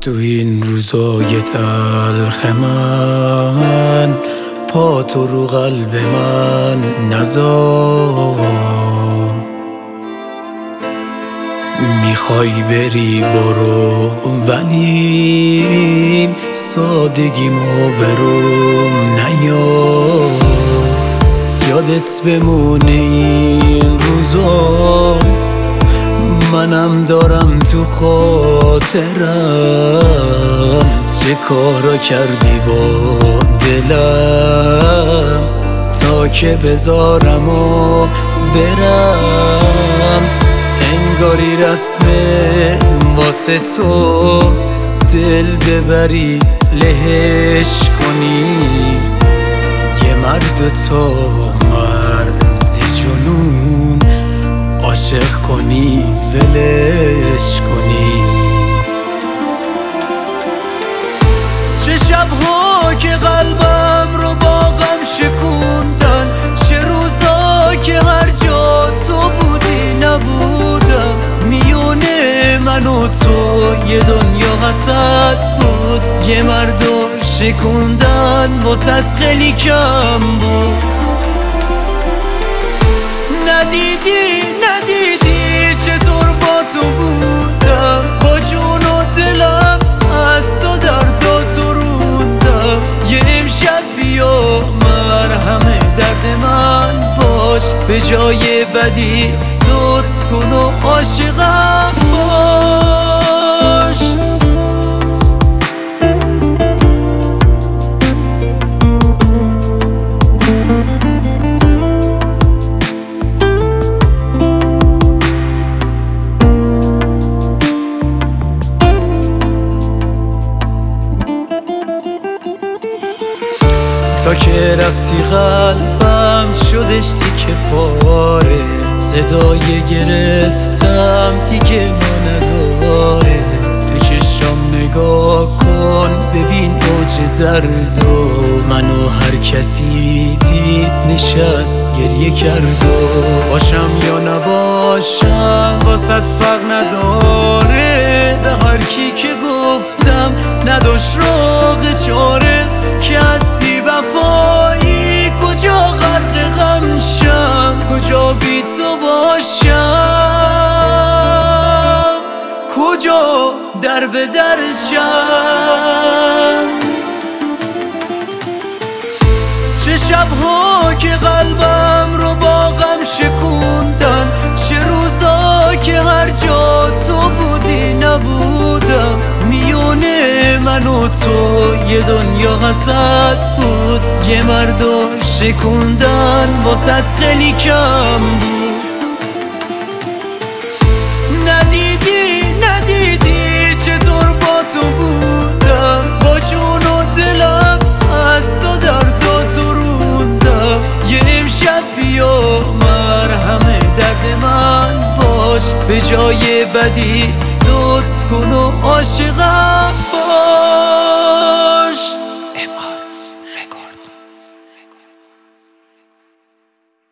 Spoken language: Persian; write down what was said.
تو این روزای تلخ من پا تو رو قلب من نذار. میخوای بری برو ولی سادگیمو بروم نیار. یادت بمونه این روزا منم دارم تو خاطرم چه کارا کردی با دلم تا که بذارم و برم. انگاری رسمه واسه تو دل ببری لهش کنی. یه مرد تو مرز جنون عاشق کنی ولش کنی. چه شبها که قلبم رو با غم شکوندن، چه روزا که هر جا تو بودی نبودم. میونه من و تو یه دنیا حسد بود، یه مردو شکوندن واسط خیلی کم بود. ندیدی چطور با تو بودم، با جون و دلم از تو دردا تو روندم. یه امشب بیا مرهم درد من باش، به جای بدی لطف کن و عاشقم باش. تا که رفتی قلبم شدش تیکه پاره، صدای گرفتم دیگه ما نداره. تو چشم نگاه کن ببین اوج درد و منو هر کسی دید نشست گریه کرد. و باشم یا نباشم واسط فرق نداره، به هر کی که گفتم نداشت راه چاره. که از بی وفایی کجا غرق غم شم، کجا بی تو باشم، کجا در به در شم. چه شبها که قلبم رو با غم شکوندن، چه روزا که هر جا تو بودی نبودم. میونه من و تو یه دنیا حسد بود، یه مردو شکوندن واسط خیلی کم بود. ندیدی چطور با تو بودم، با جون و دلم از تو دردا تو روندم. یه امشب بیا مرهم درد من باش، به جای بدی لطف کن و عاشقم